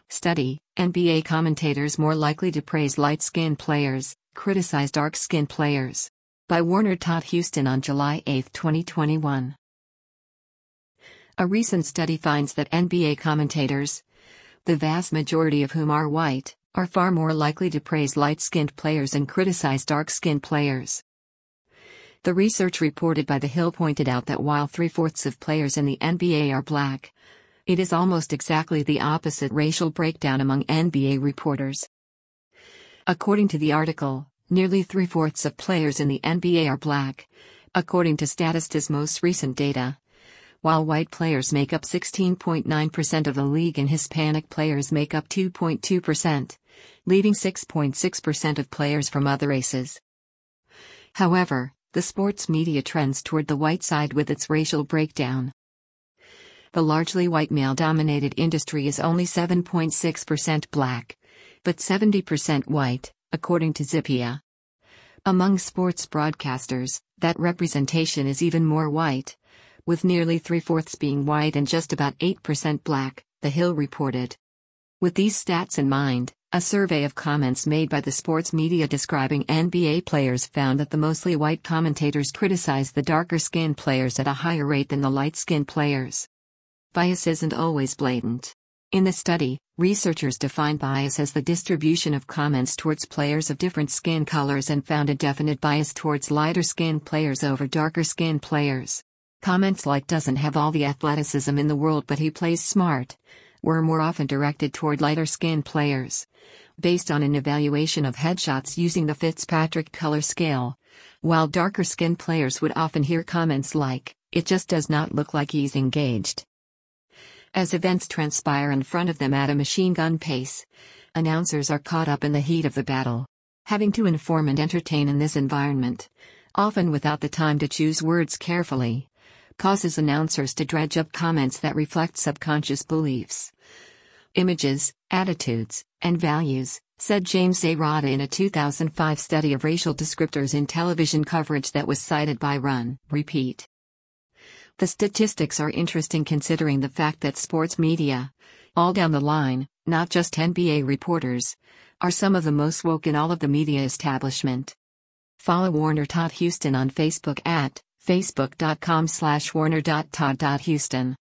Study: NBA commentators more likely to praise light-skinned players, criticize dark-skinned players. By Warner Todd Houston on July 8, 2021. A recent study finds that NBA commentators, the vast majority of whom are white, are far more likely to praise light-skinned players and criticize dark-skinned players. The research reported by The Hill pointed out that while 3/4 of players in the NBA are black, it is almost exactly the opposite racial breakdown among NBA reporters. According to the article, nearly 3/4 of players in the NBA are black, according to Statista's most recent data, while white players make up 16.9% of the league and Hispanic players make up 2.2%, leaving 6.6% of players from other races. However, the sports media trends toward the white side with its racial breakdown. The largely white male-dominated industry is only 7.6% black, but 70% white, according to Zippia. Among sports broadcasters, that representation is even more white, with nearly 3/4 being white and just about 8% black, The Hill reported. With these stats in mind, a survey of comments made by the sports media describing NBA players found that the mostly white commentators criticize the darker-skinned players at a higher rate than the light-skinned players. Bias isn't always blatant. In the study, researchers defined bias as the distribution of comments towards players of different skin colors and found a definite bias towards lighter-skinned players over darker-skinned players. Comments like "doesn't have all the athleticism in the world but he plays smart" were more often directed toward lighter-skinned players, based on an evaluation of headshots using the Fitzpatrick color scale, while darker-skinned players would often hear comments like, "it just does not look like he's engaged." As events transpire in front of them at a machine gun pace, announcers are caught up in the heat of the battle, having to inform and entertain in this environment, often without the time to choose words carefully, causes announcers to dredge up comments that reflect subconscious beliefs, images, attitudes, and values, said James A. Rada in a 2005 study of racial descriptors in television coverage that was cited by Run, Repeat. The statistics are interesting considering the fact that sports media, all down the line, not just NBA reporters, are some of the most woke in all of the media establishment. Follow Warner Todd Houston on Facebook at facebook.com/warner.todd.houston.